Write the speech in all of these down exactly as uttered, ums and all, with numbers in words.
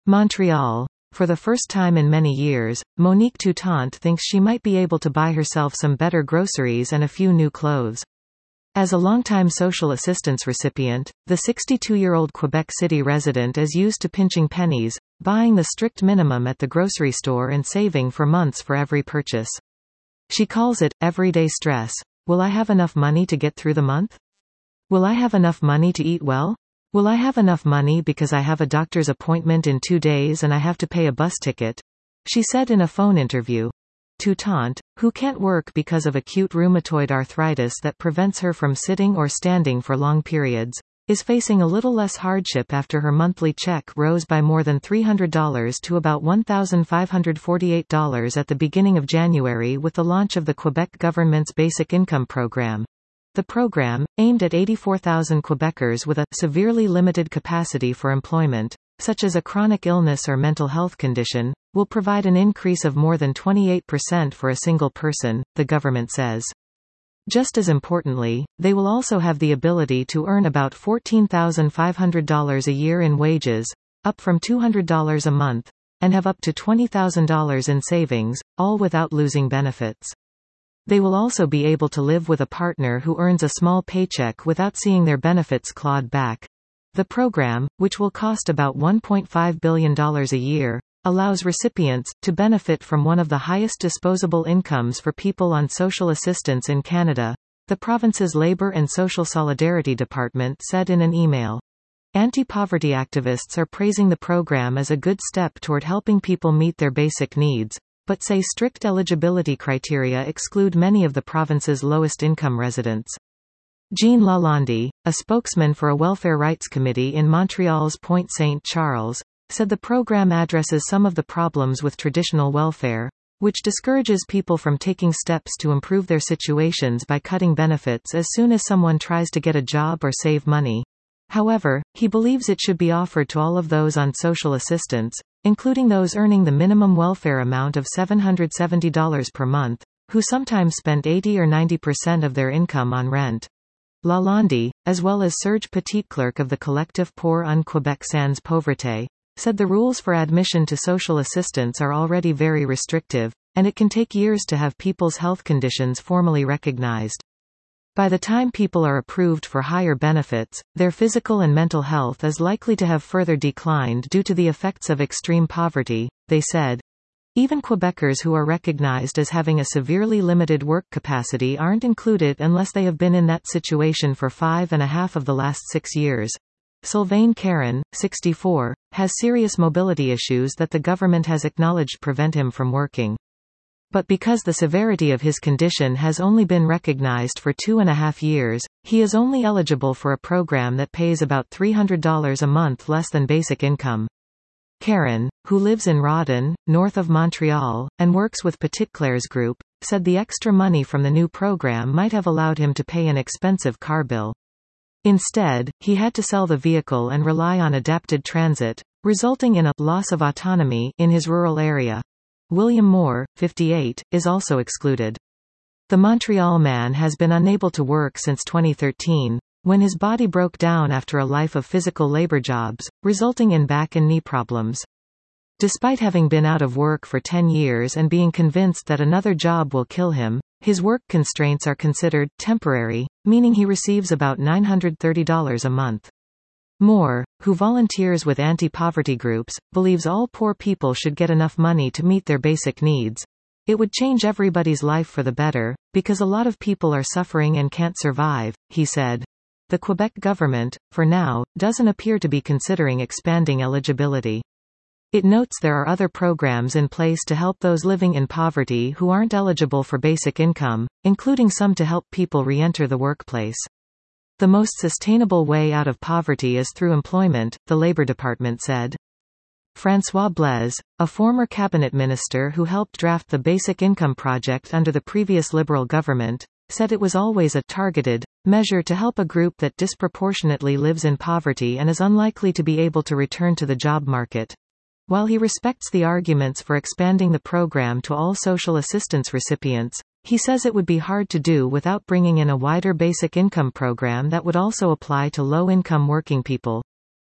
Montreal. For the first time in many years, Monique Toutant thinks she might be able to buy herself some better groceries and a few new clothes. As a longtime social assistance recipient, the sixty-two-year-old Quebec City resident is used to pinching pennies, buying the strict minimum at the grocery store and saving for months for every purchase. She calls it everyday stress. Will I have enough money to get through the month? Will I have enough money to eat well? Will I have enough money because I have a doctor's appointment in two days and I have to pay a bus ticket? She said in a phone interview. Toutant, who can't work because of acute rheumatoid arthritis that prevents her from sitting or standing for long periods, is facing a little less hardship after her monthly check rose by more than three hundred dollars to about one thousand five hundred forty-eight dollars at the beginning of January with the launch of the Quebec government's Basic Income Program. The program, aimed at eighty-four thousand Quebecers with a severely limited capacity for employment, such as a chronic illness or mental health condition, will provide an increase of more than twenty-eight percent for a single person, the government says. Just as importantly, they will also have the ability to earn about fourteen thousand five hundred dollars a year in wages, up from two hundred dollars a month, and have up to twenty thousand dollars in savings, all without losing benefits. They will also be able to live with a partner who earns a small paycheck without seeing their benefits clawed back. The program, which will cost about one point five billion dollars a year, allows recipients to benefit from one of the highest disposable incomes for people on social assistance in Canada, the province's Labour and Social Solidarity Department said in an email. Anti-poverty activists are praising the program as a good step toward helping people meet their basic needs, but say strict eligibility criteria exclude many of the province's lowest income residents. Jean Lalonde, a spokesman for a welfare rights committee in Montreal's Pointe Saint Charles, said the program addresses some of the problems with traditional welfare, which discourages people from taking steps to improve their situations by cutting benefits as soon as someone tries to get a job or save money. However, he believes it should be offered to all of those on social assistance, including those earning the minimum welfare amount of seven hundred seventy dollars per month, who sometimes spend eighty or ninety percent of their income on rent. Lalonde, as well as Serge Petitclerc of the Collectif pour un Québec sans pauvreté, said the rules for admission to social assistance are already very restrictive, and it can take years to have people's health conditions formally recognized. By the time people are approved for higher benefits, their physical and mental health is likely to have further declined due to the effects of extreme poverty, they said. Even Quebecers who are recognized as having a severely limited work capacity aren't included unless they have been in that situation for five and a half of the last six years. Sylvain Caron, sixty-four, has serious mobility issues that the government has acknowledged prevent him from working. But because the severity of his condition has only been recognized for two and a half years, he is only eligible for a program that pays about three hundred dollars a month less than basic income. Caron, who lives in Rawdon, north of Montreal, and works with Petitclerc's group, said the extra money from the new program might have allowed him to pay an expensive car bill. Instead, he had to sell the vehicle and rely on adapted transit, resulting in a loss of autonomy in his rural area. William Moore, fifty-eight, is also excluded. The Montreal man has been unable to work since twenty thirteen, when his body broke down after a life of physical labor jobs, resulting in back and knee problems. Despite having been out of work for ten years and being convinced that another job will kill him, his work constraints are considered temporary, meaning he receives about nine hundred thirty dollars a month. Moore, who volunteers with anti-poverty groups, believes all poor people should get enough money to meet their basic needs. It would change everybody's life for the better, because a lot of people are suffering and can't survive, he said. The Quebec government, for now, doesn't appear to be considering expanding eligibility. It notes there are other programs in place to help those living in poverty who aren't eligible for basic income, including some to help people re-enter the workplace. The most sustainable way out of poverty is through employment, the Labour Department said. François Blaise, a former cabinet minister who helped draft the Basic Income Project under the previous Liberal government, said it was always a targeted measure to help a group that disproportionately lives in poverty and is unlikely to be able to return to the job market. While he respects the arguments for expanding the program to all social assistance recipients, he says it would be hard to do without bringing in a wider basic income program that would also apply to low-income working people.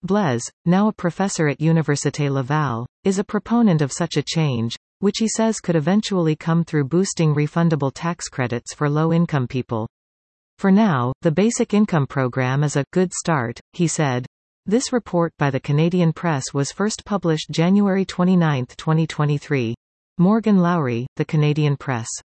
Blaise, now a professor at Université Laval, is a proponent of such a change, which he says could eventually come through boosting refundable tax credits for low-income people. For now, the Basic Income Program is a good start, he said. This report by the Canadian Press was first published January twenty-ninth, twenty twenty-three. Morgan Lowry, The Canadian Press.